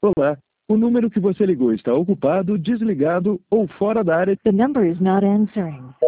Olá, o número que você ligou está ocupado, desligado ou fora da área. The number is not answering.